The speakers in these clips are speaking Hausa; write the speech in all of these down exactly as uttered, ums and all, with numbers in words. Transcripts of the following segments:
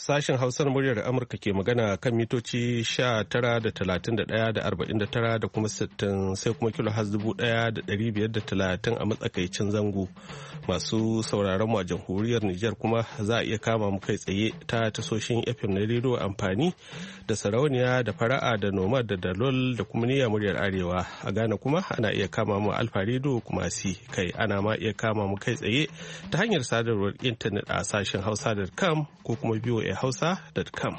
sashen Hausar muryar Amurka ke magana kan mitoci sha tara da talatin da ɗaya da arba'in da tara da kuma sittin sai kuma kilo has dubu ɗaya da ɗari biyar da talatin a matsakaicin zango. Masu sauraron mu a jamhuriyar Nijar kuma za a iya kama mu kai tsaye ta tasoshin F M na rediyo amfani da sarauniya da fara'a da nomad da dalol da kuma niyya muryar Arewa. A Ghana kuma ana iya kama mu Alfa rediyo kuma si kai ana ma iya kama mu kai tsaye ta hanyar sadarwar intanet a sashen hausa dot com ko kuma v o a hausa dot com.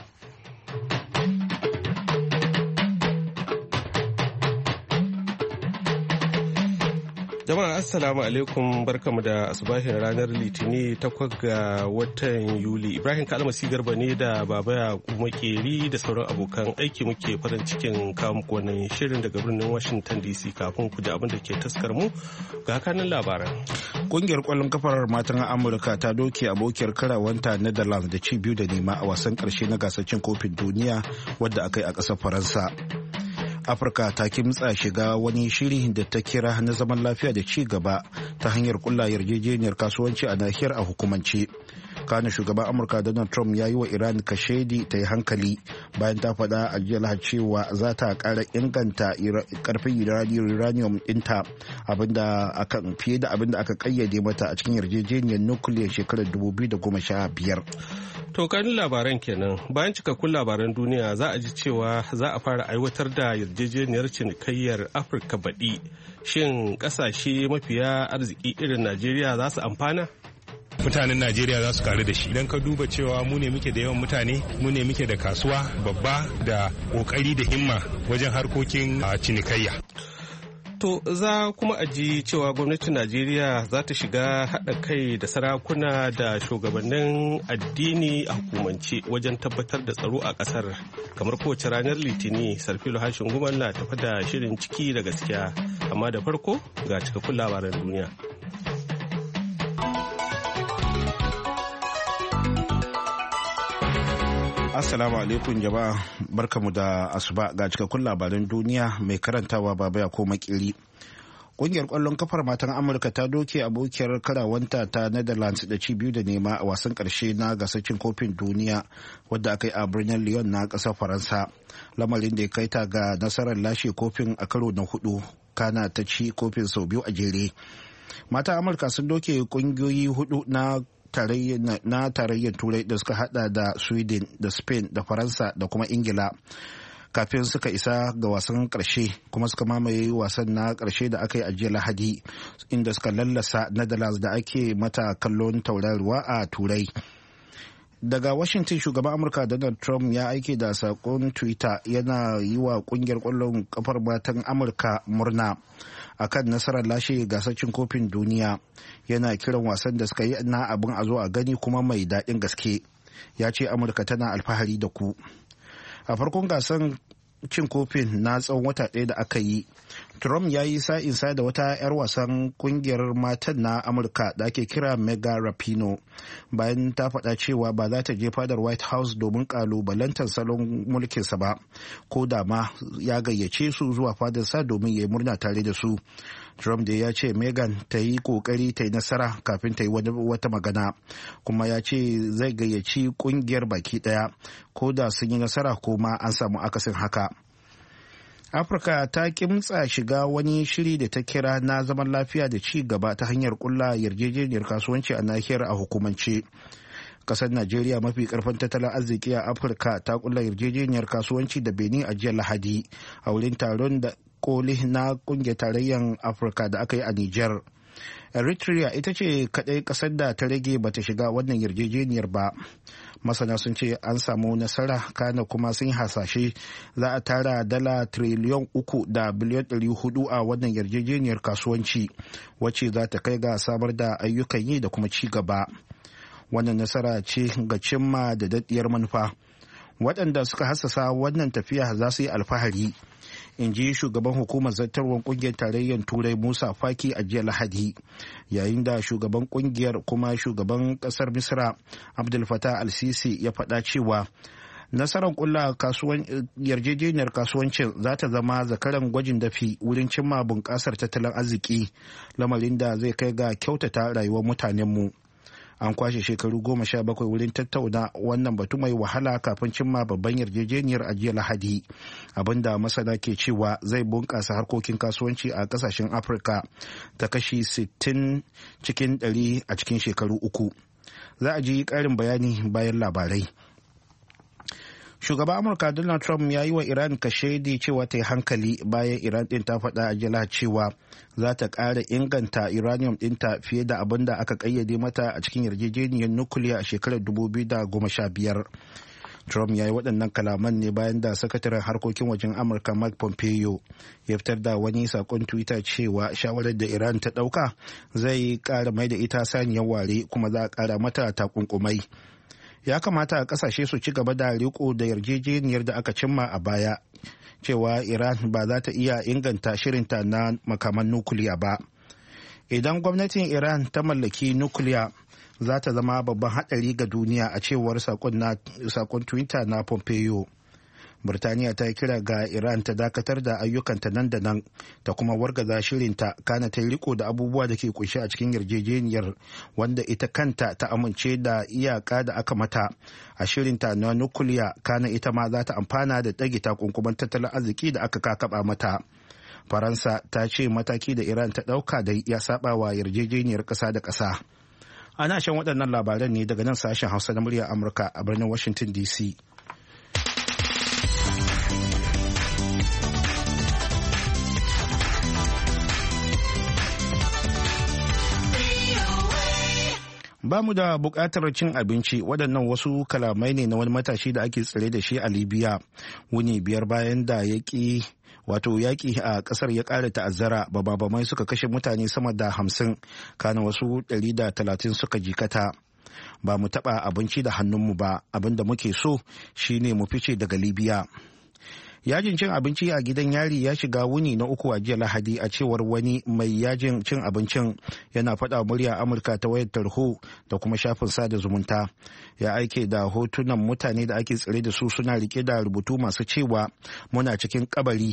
Jama'a assalamu alaikum, barkamu da asubahin ranar litini takwas ga watan Yuli. Ibrahim Kalmasi Garba ne da Baba Makeri da sauran abokan aiki muke farin cikin kawo muku wannan shirin daga birnin Washington D C. Kafin ku da abin da ke taskar mu ga kanin labaran. Kungiyar kwallon kafar matan Amurka ta doke abokiyar karawanta Netherlands da ci biyu da nema a wasan karshe na gasar cin kofin duniya wadda aka yi a ƙasar Faransa. Afirka ta kimtsa shiga wani shiri da ta kira na zaman lafiya da ci gaba ta hanyar kulla yarjejeniyar kasuwanci a nahiyar a hukumance. Kana shugaban Amurka Donald Trump ya yi wa Iran kashedi ta yi hankali bayan ta faɗa a jiya Lahadi cewa za ta ƙara inganta karfin uranium ɗinta fiye da abin da aka ƙayyade mata a cikin yarjejeniyar nukiliyar shekarar dubu biyu da goma sha biyar. To kanin labaran kenan, bayan cikakkun labaran duniya za a ji cewa za a fara aiwatar da yarjejeniyar cinikayyar Afirka baɗi. Shin ƙasashe mafiya arziki irin Najeriya za su amfana? Mutanen Najeriya za su karu da shi. Idan ka duba cewa mu ne muke da yawan mutane, mu ne muke da kasuwa babba da ƙoƙari da himma wajen harkokin cinikayya. To za kuma a ji cewa gwamnatin Najeriya za ta shiga haɗa kai da sarakuna da shugabannin addini a hukumance wajen tabbatar da tsaro a ƙasar. Kamar kowace ranar Litini, Sarfilo Hashin Gumal na tafi da shirin ciki da gaskiya. Amma da farko ga cikakkun labaran duniya. Assalamu alaikum jama'a, barkamu da asuba ga cikakkun labaran duniya mai karantawa Baba ya ko makiri. Kungiyar kwallon kafar matan Amurka ta doke abokiyar karawanta ta Netherlands da ci biyu da nema a wasan karshe na gasar cin kofin duniya wadda aka yi a birnin Lyon na ƙasar Faransa, lamarin da ya kai ta ga nasarar lashe kofin a karo na hudu, kana ta ci kofin sau biyu a jere. Matan Amurka sun doke kungiyoyi hudu na na tarayyar turai da suka hada da Sweden da Spain da Faransa da kuma Ingila kafin suka isa ga wasan karshe, kuma suka mamaye wasan na karshe da aka yi a jiya Lahadi inda suka lallasa Netherlands da ake mata kallon tauraruwa a turai. Daga Washington, shugaban Amurka Donald Trump ya aike da sakon Twitter yana yi wa kungiyar kwallon kafar matan Amurka murna akan nasarar lashe gasar cin kofin duniya. Yana kiran wasan da suka yi na abin a zo a gani kuma mai daɗin gaske. Ya ce Amurka tana alfahari da ku. A farkon gasar cin kofin na tsawon wata ɗaya da aka yi, Trump ya yi sa'insa da wata 'yar wasan kungiyar matan na Amurka da ake kira Megan Rapinoe bayan ta faɗa cewa ba za ta je fadar White House domin ƙalubalantar salon mulkinsa ba, ko da ma ya gayyace su zuwa fadarsa domin ya yi murna tare da su. Trump da ya ce Megan ta yi kokari ta yi nasara kafin ta yi wata magana, kuma ya ce zai gayyaci kungiyar baki daya ko da sun yi nasara ko ma an samu akasin haka. Afirka ta kimtsa shiga wani shiri da ta kira na zaman lafiya da ci gaba ta hanyar kulla yarjejeniyar kasuwanci a nahiyar a hukumance. Kasar Najeriya, mafi karfin tattalin arziki a Afirka, ta kulla yarjejeniyar kasuwanci da Benin a jiya Lahadi a wurin taron da koli na kungiyar tarayyar Afirka da aka yi a Nijar. Eritrea ita ce kadai kasar da ta rage bata shiga wannan yarjejeniyar ba. Masana sun ce an samu nasara, kana kuma sun hasashe za a tara dala triliyon uku da biliyon ɗari hudu a wannan yarjejeniyar kasuwanci, wacce za ta kai ga samar da ayyukan yi da kuma ci gaba. Wannan nasara ce ga cimma da daɗiyar manufa. Waɗanda suka hassasa wannan tafiya za su yi alfahari, in ji shugaban hukumar zartarwar kungiyar tarayyar turai Musa Faki a jiya Lahadi, yayin da shugaban kungiyar kuma shugaban kasar Misra Abdul Fattah al-Sisi ya faɗa cewa nasarar kulla yarjejeniyar kasuwancin za ta zama zakaran gwajin dafi wurin cimma bunƙasar tattalin arziki, lamarin da zai kai ga kyautata rayuwar mutanenmu. an kwashe shekaru goma sha bakwai wurin tattauna wannan batu mai wahala kafin cimma babban yarjejeniyar a jiya Lahadi, abinda masana ke cewa zai bunƙasa harkokin kasuwanci a ƙasashen Afirka ta kashi sittin cikin ɗari a cikin shekaru uku. Za a ji ƙarin bayani bayan labarai. Shugaban Amurka Donald Trump ya yi wa Iran kashedi cewa ta yi hankali bayan Iran ɗin ta faɗa a jiya cewa za ta ƙara inganta uranium ɗinta fiye da abin da aka ƙayyade mata a cikin yarjejeniyar nukiliya a shekarar dubu biyu da goma sha biyar. Trump ya yi waɗannan kalaman ne bayan da sakataren harkokin wajen Amurka Mike Pompeo ya fitar da wani saƙon Twitter cewa shawarar da Iran ta ɗauka zai ƙara mai da ita saniyar ware kuma za a ƙara mata takunkumai. Ya kamata a kasashe su ci gaba da riko da yarjejeniyar da aka cimma a baya cewa Iran ba za ta iya inganta shirinta na makaman nukiliya ba. Idan gwamnatin Iran ta mallaki nukiliya za ta zama babban haɗari ga duniya, a cewar sakon Twitter na Pompeo. Birtaniya ta yi kira ga Iran ta dakatar da ayyukanta nan da nan ta kuma wargaza shirinta, kana ta yi riko da abubuwa da ke kunshe a cikin yarjejeniyar wanda ita kanta ta amince da iyaka da aka mata a shirinta na nukuliya, kana ita ma za ta amfana da ɗage takunkuman tattalin arziki da aka kakaba mata. Faransa ta ce mataki da Iran ta ɗauka da ya saba wa yarjejeniyar ƙasa da ƙasa. Ana shan waɗannan labaran ne daga nan sashen Hausa na muryar Amurka a birnin Washington D C. Ba mu da buƙatar cin abinci, waɗannan wasu kalamai ne na wani matashi da ake tsare da shi a Libya wuni biyar bayan da ya ƙi wato yaƙi a ƙasar ya ƙara ta'azzara. Bababamai suka kashe mutane sama da hamsin, kana wasu ɗari da talatin suka jikata. Ba mu taɓa abinci da hannunmu ba, abin da muke so shine mu fice daga Libya. Yajin cin abinci a gidan yari ya shiga wuni na uku a jiya Lahadi, a cewar wani mai yajin cin abincin yana faɗa murya Amurka ta wayar tarho da kuma shafin sada zumunta. Ya aike da hotunan mutane da ake tsare da su suna rike da rubutu masu cewa muna cikin kabari.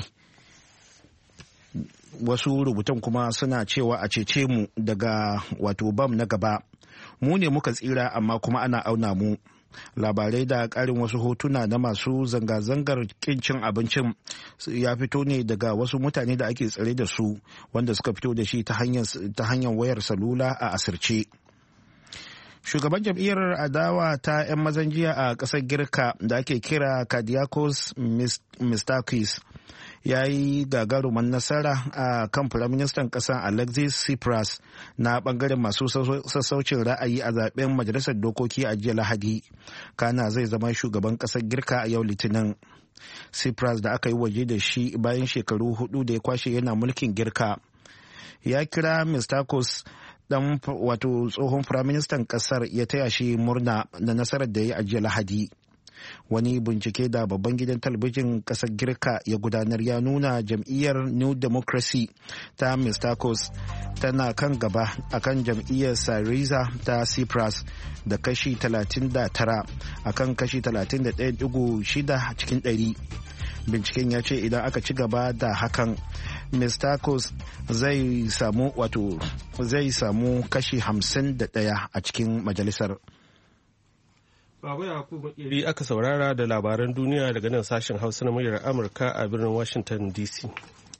Wasu rubutan kuma suna cewa a cece mu daga wato bam na gaba. Mu ne muka tsira amma kuma ana auna mu. Labarai da ƙarin wasu hotuna na masu zanga-zangar kin cin abincin ya fito ne daga wasu mutane da ake tsare da su, wanda suka fito da shi ta hanyar wayar salula a asirce. Shugaban jam'iyyar adawa ta 'yan mazan jiya a ƙasar Girka da ake kira Kyriakos Mitsotakis ya yi gagaruman nasara a kan firaministan ƙasar Alexis Tsipras na ɓangaren masu sassaucin ra'ayi a zaben majalisar dokoki a jiya Lahadi, kana zai zama shugaban ƙasar Girka a yau Litinin. Tsipras da aka yi waje da shi bayan shekaru hudu da ya kwashe yana mulkin Girka ya kira Mitsotakis dan wato tsohon firaministan ƙasar ya taya shi murna da nasarar da ya yi a jiya Lahadi. Wani bincike da babban gidan talabijin kasar Girka ya gudanar ya nuna jam'iyyar New Democracy ta Mitsotakis tana kan gaba akan jam'iyyar Syriza ta Tsipras da kashi talatin da tara akan kashi talatin da ɗaya digo shida cikin ɗari. Binciken ya ce idan aka ci gaba da hakan, Mitsotakis zai samu wato zai samu kashi hamsin da ɗaya a cikin majalisar. Baba Yakubu Makeri aka saurara da labaran duniya daga nan sashen Hausa na muryar Amurka a birnin Washington D C.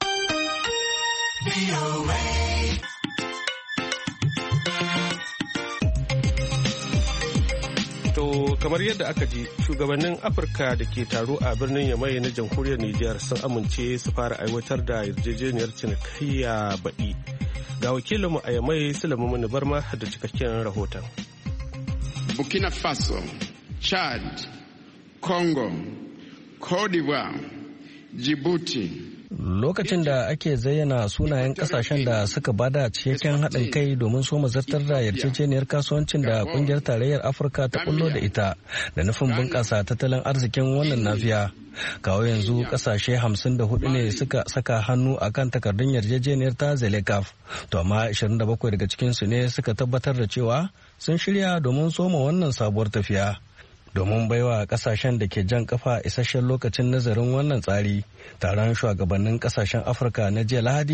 To kamar yadda aka ji, shugabannin Afirka da ke taro a birnin Yamai na jamhuriyar Nijar sun amince su fara aiwatar da yarjejeniyar cinikayya baɗi. Ga wakilinmu a Yamai Sulaiman Muni Barma da cikakken rahoton. Burkina Faso, Chad, Congo, Cote d'Ivoire, Djibouti. Lokacin da ake zayyana sunayen kasashen da suka bada cikakken haɗin kai domin soma zartar da yarjejeniyar kasuwancin da kungiyar tarayyar Afirka ta kullo da ita da nufin bunƙasa tattalin arzikin wannan nafiya. Kawo yanzu kasashe hamsin da hudu ne suka saka hannu a kan takardun yarjejeniyar ta Zelekaf, to amma ashirin da bakwai daga cikinsu ne suka tabbatar da cewa sun shirya domin soma wannan sabuwar tafiya. Domin baiwa kasashen da ke jan kafa isasshen lokacin nazarin wannan tsari, taron shugabannin kasashen Afirka na jiya Lahadi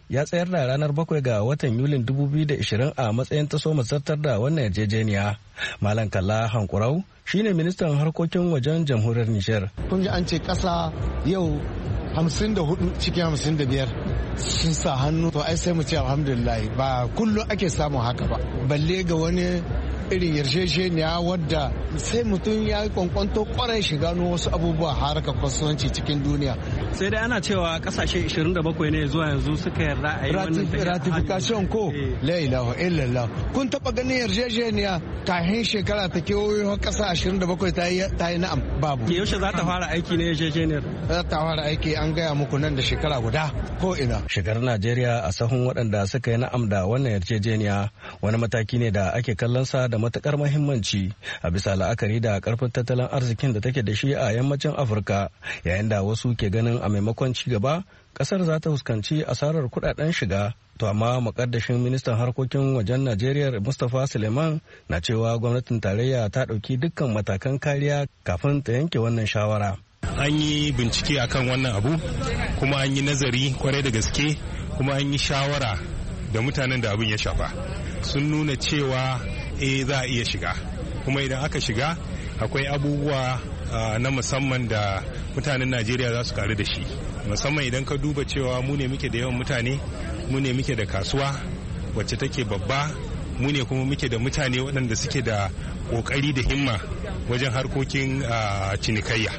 ya tsayar da ranar bakwai ga watan Yulin dubu biyu da ashirin a matsayin ta so zartar da wannan yarjejeniya. Malam Kalla Hankurau shine ministan harkokin wajen jamhuriyar Nijar. Kun ji an ce ƙasa yau hamsin da hudu cikin hamsin da biyar sun sa hannu, to ai sai mu ce alhamdulillah, ba kullum ake samun haka ba, balle ga wani irin yarjejeniya wadda sai mutum ya yi kwankwanto kwarai shi gano wasu abubuwa harkar kasuwanci cikin duniya. Sai dai ana cewa kasashe ashirin da bakwai ne zuwa yanzu suka yarda a yi wannan ratification ko la ilaha illallah. Kun taba ganin yarjejeniya kafin shekara ta kewayo kasa ashirin da bakwai ta yi na'am? Babu. Yaushe za ta fara aiki ne yarjejeniyar? Za ta fara aiki an gaya muku nan da shekara guda ko ina. Shigar Najeriya a sahun waɗanda suka yi na'am da wannan yarjejeniya wani mataki ne da ake kallon sa da matukar mahimmanci a bisa la'akari da karfin tattalin arzikin da take da shi a yammacin Afirka, yayin da wasu ke ganin a maimakon ci gaba kasar za ta fuskanci asarar kudaden shiga. To amma mukaddashin ministan harkokin wajen Najeriya Mustapha Suleiman na cewa gwamnatin tarayya ta ɗauki dukkan matakan kariya kafin ta yanke wannan shawara. An yi bincike akan wannan abu kuma an yi nazari kwarai da gaske kuma an yi shawara da mutanen da abin ya shafa, sun nuna cewa eh za a iya shiga, kuma idan aka shiga akwai abubuwa na musamman da mutanen Najeriya za su karu da shi, musamman idan ka duba cewa mu ne muke da yawan mutane, mu ne muke da kasuwa wacce take babba, mu ne kuma muke da mutane waɗanda suke da ƙoƙari da himma wajen harkokin cinikayya.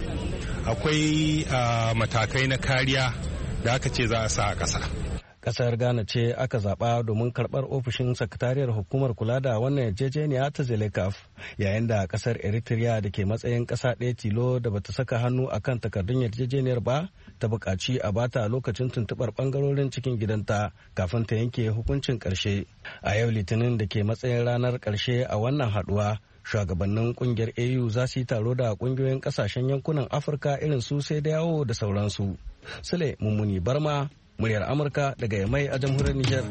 Akwai matakai na kariya da aka ce za a sa a ƙasa. Kasar Ghana ce aka zaba domin karbar ofishin sakatariyar hukumar kula da wannan yarjejeniya ta Zelekaf, yayin da kasar Eritrea da ke matsayin kasa ɗaya tilo da bata saka hannu akan takardun yarjejeniyar ba ta buƙaci a bata lokacin tuntuɓar ɓangarorin cikin gidanta kafin ta yanke hukuncin ƙarshe. A yau Litinin da ke matsayin ranar ƙarshe a wannan haɗuwa, shugabannin kungiyar A U za su yi taro da kungiyoyin kasashen yankunan Afirka irin su sai da yawo da sauransu. Sule Mummuni Barma, muryar Amurka daga Yamai a jamhuriyar Nijar.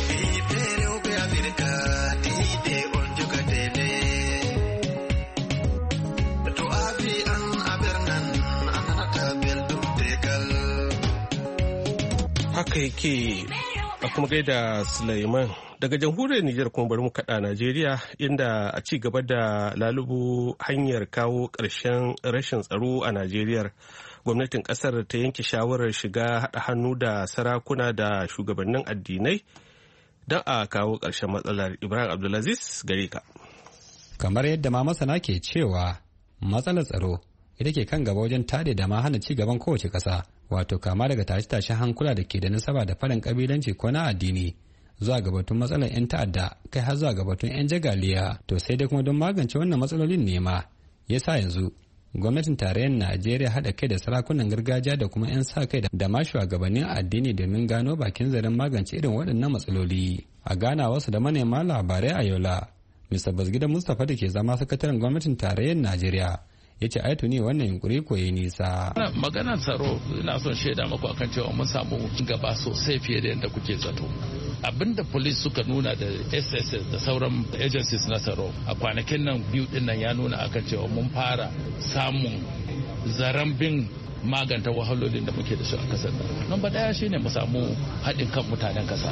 Haka yake a kuma gaida Sulaiman. Daga jamhuriyar Nijar kuma bari mu kaɗa Najeriya, inda a ci gaba da lalubu hanyar kawo ƙarshen rashin tsaro a Najeriya. Gwamnatin ƙasar ta yanke shawarar shiga haɗa hannu da sarakuna da shugabannin addinai don a kawo ƙarshen matsalar. Ibrahim Abdulaziz gare ka. Kamar yadda ma masana ke cewa matsalar tsaro ita ke kan gaba wajen tade da ma hana ci gaban kowace ƙasa, wato kama daga tashe-tashen hankula da ke da nasaba da faɗin ƙabilanci ko na addini zuwa ga batun matsalar 'yan ta'adda, kai har zuwa ga batun 'yan jagaliya. To sai dai kuma don magance wannan matsalolin ne ma ya sa yanzu gwamnatin tarayyar Najeriya haɗa kai da sarakunan gargajiya da kuma 'yan sa kai da ma shugabannin addini domin gano bakin zaren magance irin waɗannan matsaloli. A gana wasu da manema labarai a Yola, Mister Basgida Mustapha da ke zama sakataren gwamnatin tarayyar Najeriya ya ce aitu ne wannan yunkuri ko yi nisa. Maganar tsaro ina son shaida maku akan cewa mun samu gaba sosai fiye da yadda kuke zato. Abinda police suka nuna da S S S da sauran agencies na tsaro a kwanakin nan biyu din nan ya nuna akan cewa mun fara samun zaren bin maganta wahalolin da muke da su a kasar nan. Number daya shine mu samu haɗin kan mutanen kasa.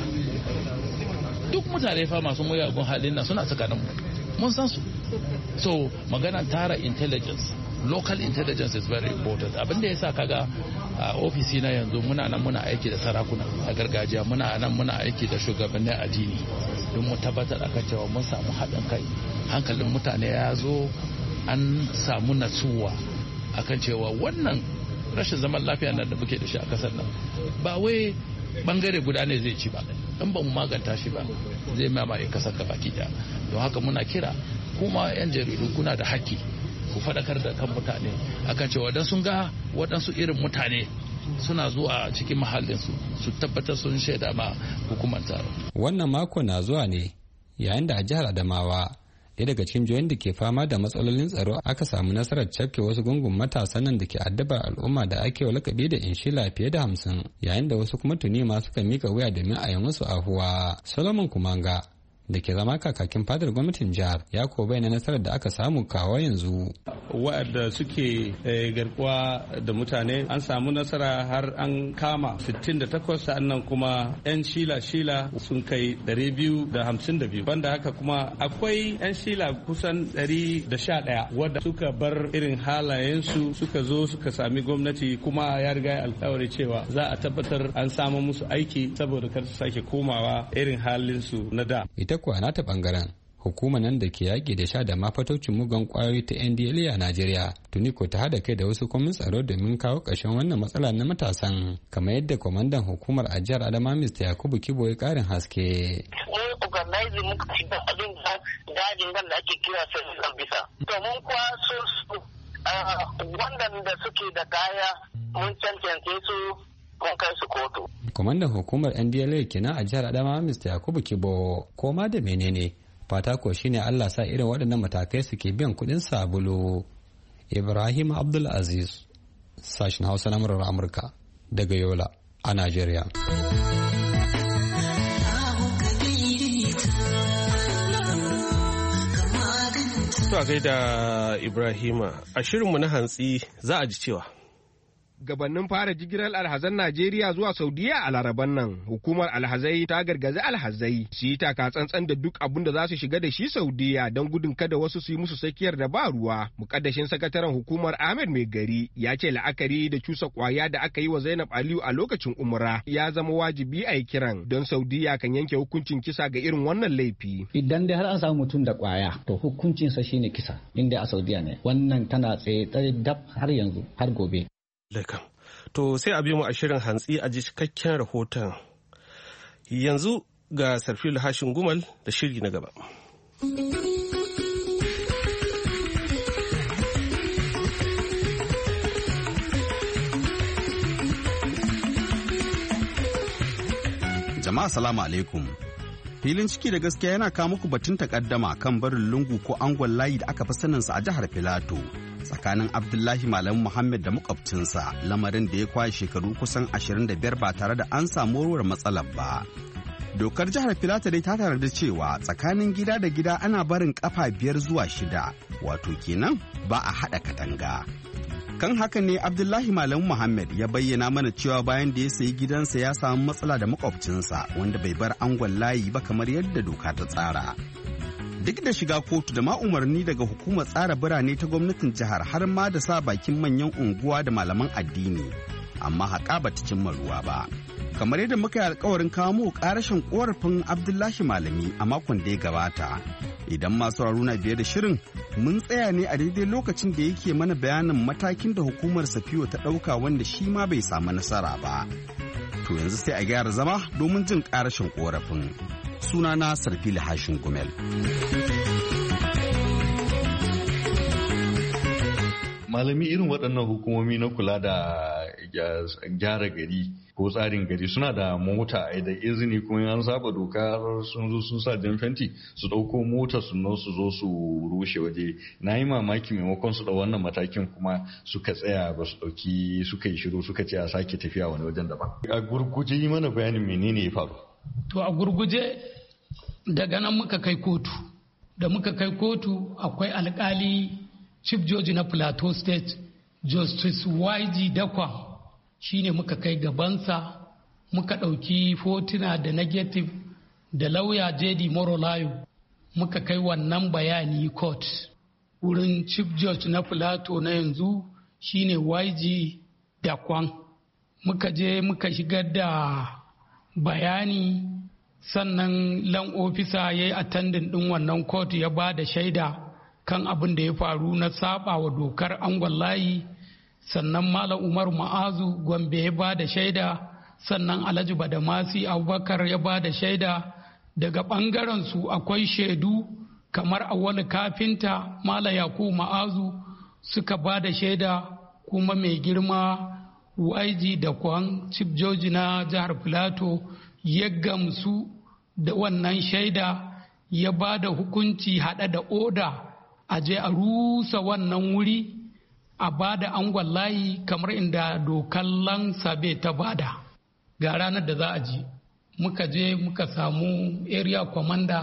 Duk mutane fa masu muyagun halin nan suna tsakanin mu. Mun san su. So magana tara intelligence, local intelligence is very important. Abin da yasa kaga a ofisi na yanzu muna nan muna aiki da sarakuna a gargajiya, muna nan muna aiki da shugabannin addini don mu tabbatar aka cewa mun samu haɗin kai, hankalin mutane ya zo, an samu natsuwa akan cewa wannan rashin zaman lafiya nan da muke da shi a kasar nan ba wai bangare guda ne zai ci ba, in ba mu maganta shi ba zai mamaye kasar ka baki daya. Don haka muna kira kuma 'yan jaridu kuna da haƙƙi ku faɗakar da kan mutane akan cewa dan sun ga waɗansu irin mutane suna zuwa cikin mahallinsu su tabbatar sun shaida ma hukumar tsaro. Wannan mako na zuwa ne yayin da a jihar Adamawa, ɗaya daga cikin jihohin da ke fama da matsalolin tsaro, aka samu nasarar cafke wasu gungun matasan nan da ke addabar al'umma da ake wa lakabi da inshila fiye da hamsin, yayin da wasu kuma tuni ma suka mika wuya domin a yi musu ahuwa. Solomon Kumanga da ke zama kakakin fadar gwamnatin jihar ya ko bayyana nasarar da aka samu kawo yanzu. Waɗanda suke garkuwa da mutane an samu nasara har an kama sittin da takwas, sannan kuma 'yan shila-shila sun kai ɗari biyu da hamsin da biyu. Banda haka kuma akwai 'yan shila kusan ɗari da sha ɗaya wadda suka bar irin halayensu suka zo suka sami gwamnati, kuma ya riga alkawari cewa za a tabbatar an samu musu aiki saboda kar su sake komawa irin halinsu na da. Ita kuwa nata bangaren hukumar nan da ke yaƙi da sha da mafatocin mugan kwayoyi ta N D L A a Najeriya tuni ko ta hada kai da wasu kwamin tsaro domin kawo ƙarshen wannan matsala na matasan, kamar yadda kwamandan hukumar a jihar Adama Mister Yakubu Kibo ya ƙarin haske. Mun organize muka shiga abin da dajin nan da ake kira sai bisa. To mun kwaso su wanda suke da kaya mun cancance su mun kai su kotu. Kwamandan hukumar N D L A kenan a jihar Adama Mister Yakubu Kibo. Koma da menene fata ko shine Allah sa irin waɗannan matakai suke biyan kuɗin sabulu. Ibrahim Abdul Aziz, sashen Hausa na murar Amurka daga Yola a Najeriya. To a gaida Ibrahima, a shirinmu na hantsi za a ji cewa gabanin fara jigilar alhazan Najeriya zuwa Saudiya a Laraban nan, hukumar alhazai ta gargazi alhazai su yi taka tsantsan da duk abin da za su shiga da shi Saudiya don gudun kada wasu su yi musu sakiyar da ba ruwa. Mukaddashin sakataren hukumar Ahmed Mai Gari ya ce la'akari da cusa kwaya da aka yi wa Zainab Aliyu a lokacin umra ya zama wajibi a yi kiran don Saudiya kan yanke hukuncin kisa ga irin wannan laifi. Idan dai har an samu mutum da kwaya to hukuncinsa shine kisa inda a Saudiya ne. Wannan tana tsaye dab har yanzu har gobe. To sai a bi mu a shirin hantsi a ji cikakken rahoton. Yanzu ga Sarfilu Hashin Gumal da shiri na gaba. Jama'a salamu alaikum. Filin ciki da gaskiya yana kawo muku batun takaddama kan barin lungu ko angon layi da aka fi saninsa a jihar Filato tsakanin Abdullahi Malam Muhammad da makwabcinsa, lamarin da ya kwashe shekaru kusan ashirin da biyar ba tare da an samu warware matsalar ba. Dokar jihar Filato dai ta tarar da cewa tsakanin gida da gida ana barin kafa biyar zuwa shida, wato kenan ba a haɗa katanga. Kan haka ne Abdullahi Malam Muhammad ya bayyana mana cewa bayan da ya sayi gidansa ya samu matsala da makwabcinsa wanda bai bar angon layi ba kamar yadda doka ta tsara. Duk da shiga kotu da ma umarni daga hukumar tsara birane ta gwamnatin jihar har ma da sa bakin manyan unguwa da malaman addini, amma haƙa ba ta cimma ruwa ba. Kamar yadda muka yi alkawarin kawo mu ƙarashin ƙorafin Abdullahi Malami a makon da ya gabata. Idan masu na biye da shirin, mun tsaya ne a daidai lokacin da yake mana bayanin matakin da hukumar Safiyo ta ɗauka wanda shi ma bai samu nasara ba. To yanzu sai a gyara zama domin jin ƙarashin ƙorafin. Sunana Sarfili Hashin Gumel. Malami, irin waɗannan hukumomi na kula da gyara gari ko tsarin gari suna da mota da izini, kuma an saba doka sun zo sun sa jan fenti su ɗauko mota su nan su zo su rushe waje. Na yi mamaki maimakon su da wannan matakin kuma suka tsaya ba su ɗauki, suka yi shiru suka ce a sake tafiya wani wajen daban. A gurguje yi mana bayanin menene ya faru. To a gurguje daga nan muka kai kotu, da muka kai kotu akwai alkali Chief Judge na Plateau State Justice Y G Dakwa shine muka kai gabansa, muka ɗauki fotuna da negative da lauya J D Morolayo muka kai wannan bayani court wurin Chief Judge na Plateau na yanzu shine Y G Dakwan. Muka je muka shigar da bayani, sannan lan ofisa ya yi attending ɗin wannan court ya ba da shaida kan abin da ya faru na saba wa dokar angon layi. Sannan Malam Umar Ma'azu Gombe ya ba da shaida, sannan Alhaji Badamasi Abubakar ya ba da shaida. Daga ɓangaren su akwai shaidu kamar Awali Kafinta, Malam Yakubu Ma'azu suka ba da shaida, kuma mai girma Y G da kwan Chief Judge na jihar Filato ya gamsu da wannan shaida, ya ba da hukunci haɗe da oda a je a rusa wannan wuri, a ba da angon layi kamar inda dokar Lansabe ta bada. Ga ranar da za a ji muka je muka samu area commander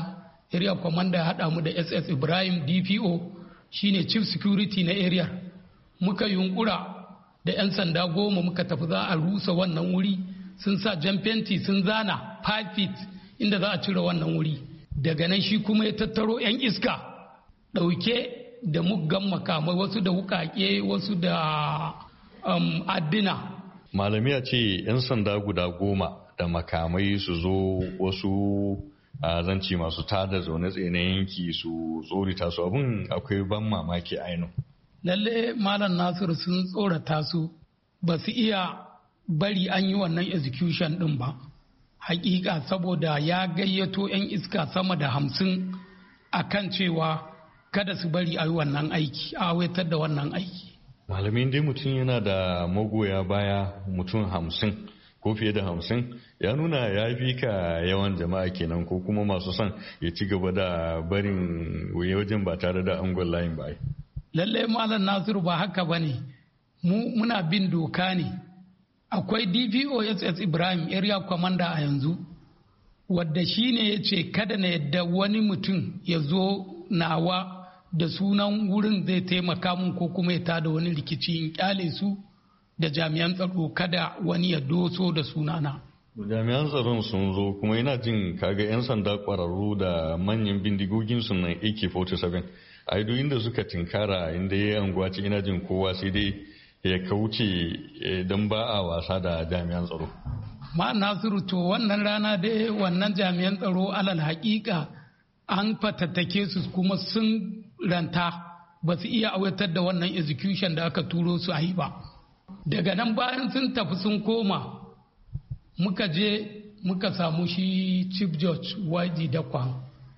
area commander ya haɗa mu da S S Ibrahim D P O shine chief security na area. Muka yunkura da 'yan sanda goma muka tafi za a rusa wannan wuri, sun sa jan fenti sun zana five feet inda za a cire wannan wuri. Daga nan shi kuma ya tattaro 'yan iska ɗauke da muggan makamai, wasu da wukake, wasu da um, addina. Malami ya ce 'yan sanda guda goma da makamai su zo wasu a zanci masu tada zaune tsaye na yanki su tsorita su, abin akwai ban mamaki ainu. Lalle Malam Nasiru sun tsorata su, ba su iya bari an yi wannan execution din ba. Hakika saboda ya gayyato 'yan iska sama da hamsin a kan cewa kada su bari a yi wannan aiki, a waitar da wannan aiki. Malamin dai mutum yana da magoya baya mutum hamsin ko fiye da hamsin, ya nuna ya fi ka yawan jama'a kenan, ko kuma masu son ya ci gaba da barin wajen ba tare da angon layin ba. Lallai Malam Nasiru ba haka ba ne, mu muna bin doka ne. Akwai D P O S S Ibrahim area commander a yanzu, wadda shi ne ya ce kada na yadda wani mutum ya zo nawa da sunan wurin zai taimaka mun ko kuma ya tada wani rikici, in kyale su da jami'an tsaro kada wani ya doso da sunana. Jami'an tsaron sun zo kuma yana jin kaga 'yan sanda kwararru da manyan bindigogin sunan A K forty-seven. A duk inda suka tinkara inda ya yi anguwa ce ina jin kowa sai dai ya kauce don ba a wasa da jami'an tsaro. Ma Nasiru, to wannan rana dai wannan jami'an tsaro alal hakika an fatattake su kuma sun ranta, ba su iya aiwatar da wannan execution da aka turo su a yi ba. Daga nan bayan sun tafi sun koma, muka je muka samu shi Chief Judge Y G Dakwa,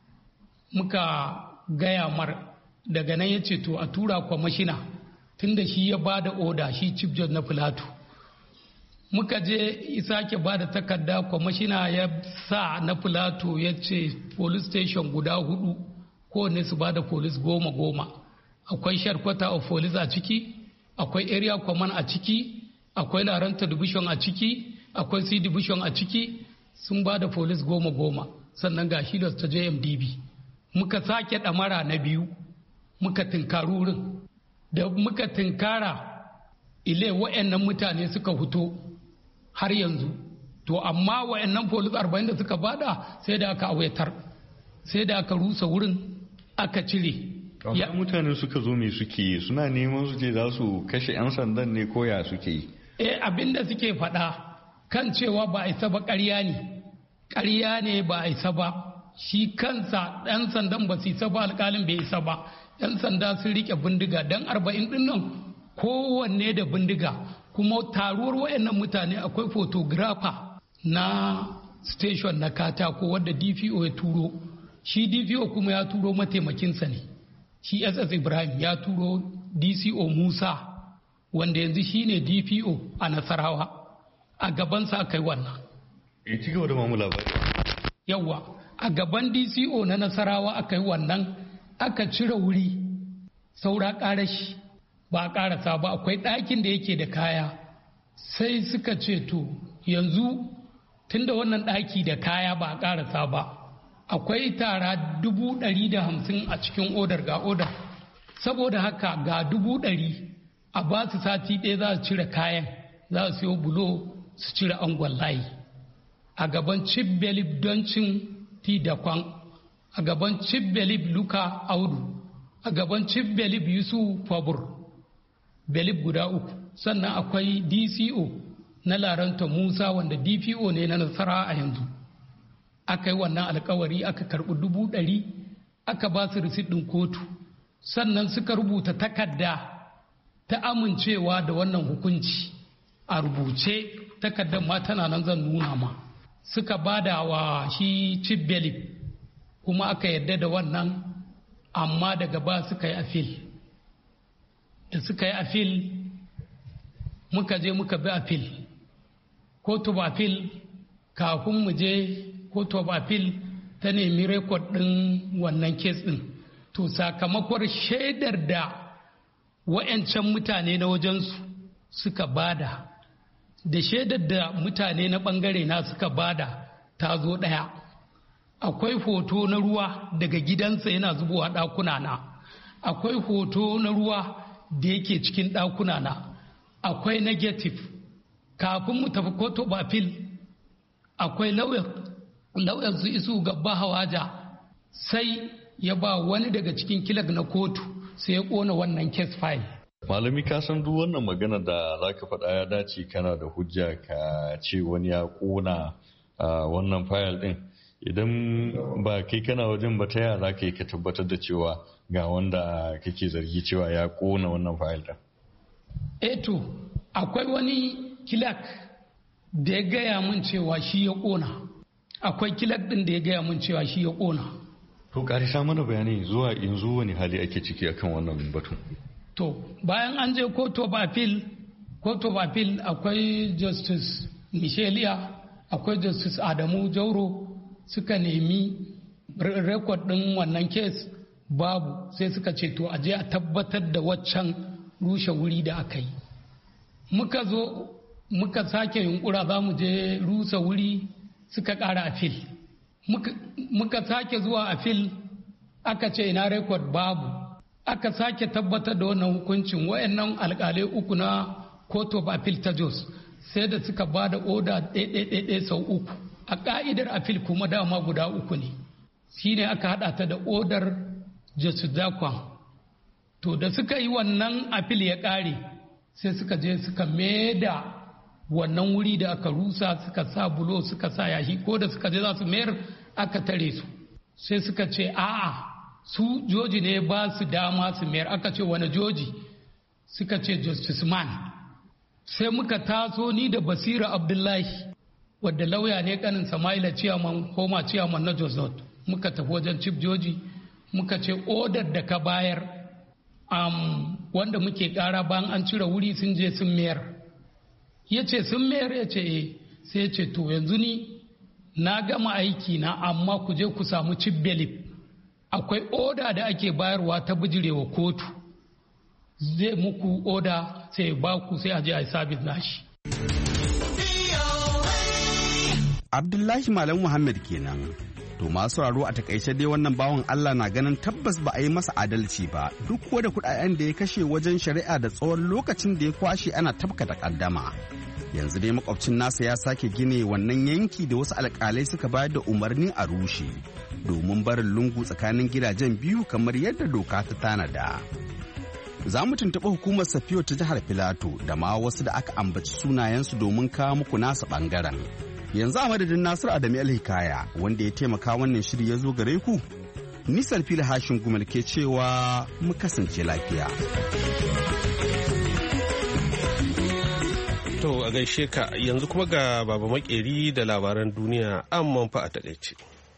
muka gaya mar. Daga nan ya ce to a tura kwamashina, tunda shi ya ba da oda, shi Chief Judge na Filato. Muka je sake ba da takarda, kwamashina ya sa na Filato ya ce police station guda hudu kowanne su ba da police goma goma. Akwai sharkwata of police a ciki, akwai area command a ciki, akwai laranta division a ciki, akwai C division a ciki, sun ba da police goma goma. Sannan ga shi da ta J M D B. Muka sake ɗamara na biyu, muka tinkari wurin. Da muka tinkara ile wa'annan mutane suka fito har yanzu. To amma wa'annan police arba'in da suka bada sai da aka awetar, sai da aka rusa wurin aka cire. Ya mutane suka zo me suke suna neman su ce za su kashe 'yan sandan ne ko ya suke yi? Eh abinda suke faɗa kan cewa ba a isa ba ƙarya ne, ƙarya ne ba a isa ba. Shi kansa ɗan sandan ba su isa ba, alƙalin bai isa ba. 'Yan sanda sun rike bindiga dan arba'in ɗin nan kowanne da bindiga, kuma taruwar wayannan mutane akwai photographer na station na katako wadda D P O ya turo. Shi D P O kuma ya turo mataimakinsa ne, shi S S Ibrahim ya turo D C O Musa wanda yanzu shi ne D P O a Nasarawa. A gabansa aka yi wannan. E ci gaba da mamu labari. Yawwa, a gaban D C O na Nasarawa aka yi wannan, aka cire wuri, saura ƙarashi ba a ƙarasa ba, akwai ɗakin da yake da kaya. Sai suka ce to yanzu tunda wannan ɗaki da kaya ba a ƙarasa ba, akwai tara dubu ɗari da hamsin a cikin odar, ga odar, saboda haka ga dubu ɗari a ba su sati ɗaya za su cire kayan, za su siyo bulo su cire angon layi a gaban Chief Belib don cin ti da kwan, a gaban Chief Belib Luka Audu, a gaban Chief Belib Yusuf Fabur, Belib guda uku. Sannan akwai D C O na Laranta Musa wanda D P O ne na Nasara a yanzu. Aka yi wannan alkawari, aka karɓi dubu ɗari, aka ba su risit ɗin kotu. Sannan suka rubuta takarda ta amincewa da wannan hukunci a rubuce, takardar ma tana nan zan nuna ma. Suka bada wa shi Chief Belib, kuma aka yarda da wannan, amma daga ba suka yi afil. Da suka yi afil, muka je muka bi afil. Kotu ba afil, kafin mu je kotu ba afil ta nemi rekod ɗin wannan kes ɗin. To sakamakon shaidar da wa'yancan mutane na wajensu suka bada, da shaidar da mutane na ɓangare na suka bada ta zo ɗaya. akwai hoto na ruwa daga gidansa yana zubowa ɗakuna na, akwai hoto na ruwa da yake cikin ɗakuna na, akwai negative. Kafin mu tafi kotu bafil akwai lauyan su isu gaba hawaja sai ya ba wani daga cikin kilag na kotu sai ya ƙona wannan case file. Malami ka san duk wannan magana da za ka faɗa ya dace kana da hujja ka ce wani ya ƙona wannan fayil ɗin. Idan ba kai kana wajen ba ta yaya za ka yi ka tabbatar da cewa ga wanda kake zargi cewa ya ƙona wannan fayil ɗin. Eto akwai wani kilak da ya gaya mun cewa shi ya ƙona. Akwai kilak ɗin da ya gaya mun cewa shi ya ƙona. To ƙarisa mana bayani zuwa yanzu wani hali ake ciki akan wannan batun. To bayan an je court of appeal, court of appeal akwai justice Michelia, akwai justice Adamu Jauro suka nemi rekod ɗin wannan case babu, sai suka ce to aje a tabbatar da waccan rushe wuri da aka yi. Muka zo muka sake yunkura za mu je rusa wuri suka ƙara appeal. Muka sake zuwa appeal aka ce ina rekod babu. Aka sake tabbatar da wannan hukuncin wayannan alkalai uku na court of appeal ta Jos sai da suka ba da oda ɗaiɗaiɗaiɗai sau uku. A ƙa'idar appeal kuma dama guda uku ne, shi ne aka haɗa ta da odar Justice Dakwan. To da suka yi wannan appeal ya ƙare sai suka je suka maida wannan wuri da aka rusa suka sa bulo suka sa yashi, ko da suka je za su mayar aka tare su sai suka ce a'a su joji ne ba su dama su mayar. Aka ce wani joji? Suka ce Justice Man. Sai muka taso ni da Basira Abdullahi wadda lauya ne kanin Samaila ciyaman koma ciyaman na Jos North, muka tafi wajen chief joji muka ce odar da ka bayar um, wanda muke kara bayan an cire wuri sun je sun mayar. Ya ce sun mayar, ya ce eh. Sai ya ce to yanzu ni na gama aiki na, amma ku je ku samu chief bailiff, akwai oda da ake bayarwa ta bijirewa kotu, zai muku oda sai ba ku sai aje a yi sabis nashi. Abdullahi Malam Muhammad kenan. To masu raro a takaice dai wannan bawan Allah na ganin tabbas ba a yi masa adalci ba, duk kuwa da kudaden da ya kashe wajen shari'a da tsawon lokacin da ya kwashe ana tafka da kaddama. Yanzu dai makwabcin nasa ya sake gine wannan yanki da wasu alkalai suka bayar da umarni a rushe domin barin lungu tsakanin gidajen biyu kamar yadda doka ta tanada. Za mu tuntuɓi hukumar Safiyo ta jihar Filato da ma wasu da aka ambaci sunayensu domin kawo muku nasa ɓangaren. Yanzu a madadin Nasiru Adamu Alhikaya wanda ya taimaka wannan shiri ya zo gare ku, Nisar Fili Hashin Gumal ke cewa mu kasance lafiya. To a gaishe ka, yanzu kuma ga Baba Makeri da labaran duniya amman fa a takaice.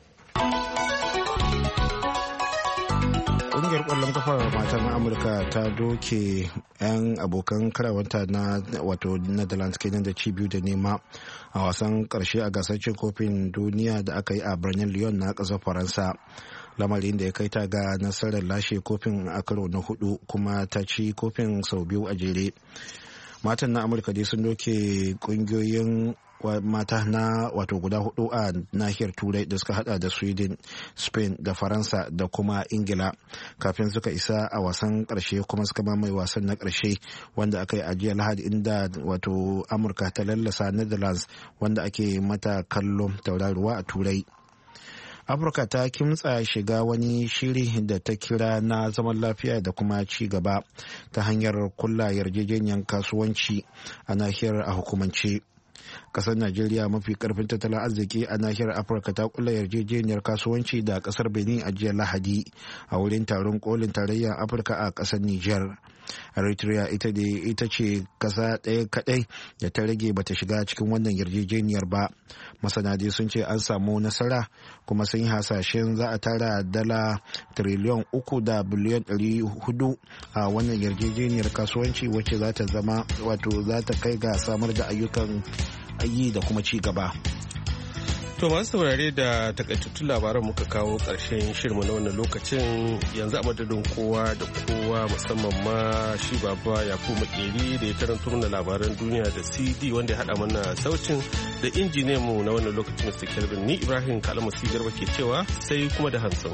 Ƙungiyar ƙwallon kafar matan Amurka ta doke 'yan abokan karawanta na wato Netherlands kenan da ci biyu da nema a wasan ƙarshe a gasar cin kofin duniya da aka yi a birnin Lyon na ƙasar Faransa. Lamarin da ya kai ta ga nasarar lashe kofin a karo na hudu kuma ta ci kofin sau biyu a jere. Matan na Amurka dai sun doke ƙungiyoyin mata na wato guda hudu a nahiyar turai da suka hada da Sweden, Spain da Faransa da kuma Ingila kafin suka isa a wasan karshe kuma suka mamaye wasan na karshe wanda aka yi a jiya Lahadi inda wato Amurka ta lallasa Netherlands wanda ake mata kallon tauraruwa a turai. Afirka ta kimtsa shiga wani shiri da ta kira na zaman lafiya da kuma ci gaba ta hanyar kulla yarjejeniyar kasuwanci a nahiyar a hukumance. Kasar Najeriya mafi karfin tattalin arziki a nahiyar Afirka ta kula yarjejeniyar kasuwanci da kasar Benin a jiya Lahadi a wurin taron kolin tarayyar Afirka a kasar Niger. Eritrea ita da ita ce kasa ɗaya kadai da ta rage bata shiga cikin wannan yarjejeniyar ba. Masana dai sun ce an samu nasara kuma sun yi hasashen za a tara dala tiriliyon uku da biliyon ɗari hudu a wannan yarjejeniyar kasuwanci wacce za ta zama wato za ta kai ga samar da ayyukan yi da kuma ci gaba. To masu saurare da takaitattun labaran muka kawo ƙarshen shirmu na wannan lokacin yanzu a madadin kowa da kowa musamman ma shi baba Yakubu Makeri da ya karanto mana labaran duniya da C D wanda ya haɗa mana sautin da injiniyan mu na wannan lokacin Mister Kelvin, ni Ibrahim Kalamusi Garba ke cewa sai kuma da hantsin.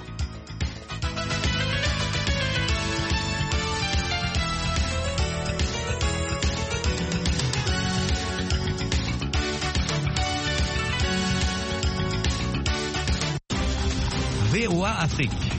V O A Afrique,